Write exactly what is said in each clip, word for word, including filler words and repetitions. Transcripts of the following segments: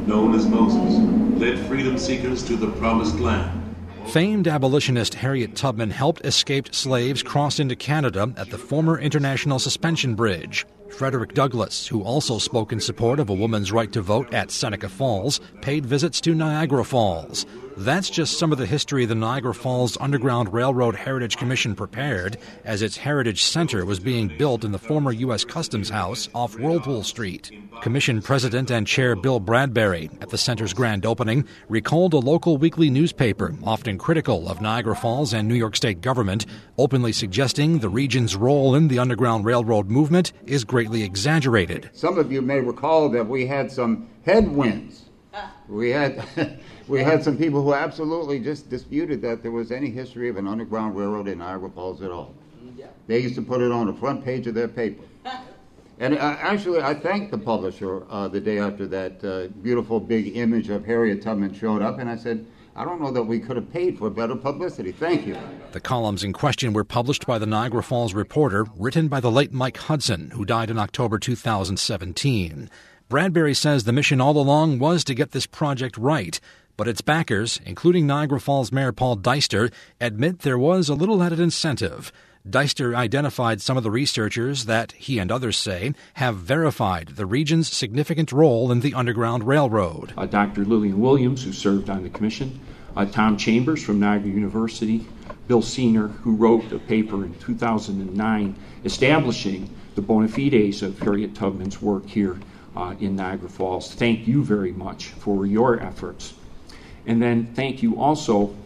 known as Moses, led freedom seekers to the promised land. Famed abolitionist Harriet Tubman helped escaped slaves cross into Canada at the former International Suspension Bridge. Frederick Douglass, who also spoke in support of a woman's right to vote at Seneca Falls, paid visits to Niagara Falls. That's just some of the history the Niagara Falls Underground Railroad Heritage Commission prepared as its Heritage Center was being built in the former U S Customs House off Whirlpool Street. Commission President and Chair Bill Bradbury, at the center's grand opening, recalled a local weekly newspaper often critical of Niagara Falls and New York State government, openly suggesting the region's role in the Underground Railroad movement is greatly exaggerated. Some of you may recall that we had some headwinds. We had we had some people who absolutely just disputed that there was any history of an Underground Railroad in Niagara Falls at all. They used to put it on the front page of their paper. And uh, actually, I thanked the publisher uh, the day after that uh, beautiful big image of Harriet Tubman showed up, and I said, I don't know that we could have paid for better publicity. Thank you. The columns in question were published by the Niagara Falls Reporter, written by the late Mike Hudson, who died in October two thousand seventeen. Bradbury says the mission all along was to get this project right, but its backers, including Niagara Falls Mayor Paul Deister, admit there was a little added incentive. Deister identified some of the researchers that, he and others say, have verified the region's significant role in the Underground Railroad. Uh, Doctor Lillian Williams, who served on the commission, uh, Tom Chambers from Niagara University, Bill Senior, who wrote a paper in two thousand nine establishing the bona fides of Harriet Tubman's work here uh, in Niagara Falls. Thank you very much for your efforts. And then thank you also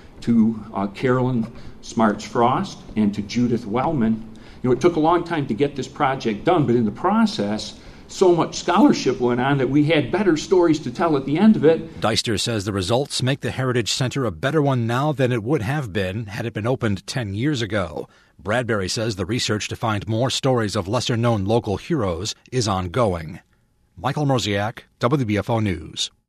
to uh, Carolyn Smarts-Frost and to Judith Wellman. You know, it took a long time to get this project done, but in the process, so much scholarship went on that we had better stories to tell at the end of it. Deister says the results make the Heritage Center a better one now than it would have been had it been opened ten years ago. Bradbury says the research to find more stories of lesser-known local heroes is ongoing. Michael Mroziak, W B F O News.